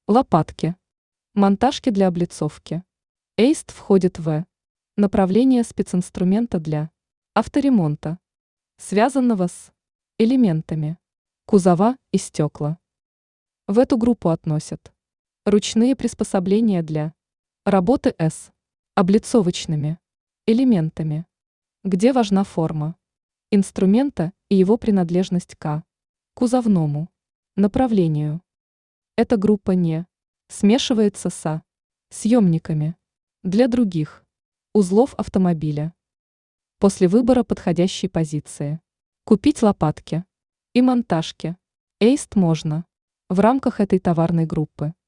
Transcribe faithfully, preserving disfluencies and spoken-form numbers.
Лопатки. Монтажки для облицовки. эйст входит в направление специнструмента для авторемонта, связанного с элементами кузова и стекла. В эту группу относят ручные приспособления для работы с облицовочными элементами, где важна форма инструмента и его принадлежность к кузовному направлению. Эта группа не смешивается со съемниками для других узлов автомобиля. После выбора подходящей позиции купить лопатки и монтажки эйст можно в рамках этой товарной группы.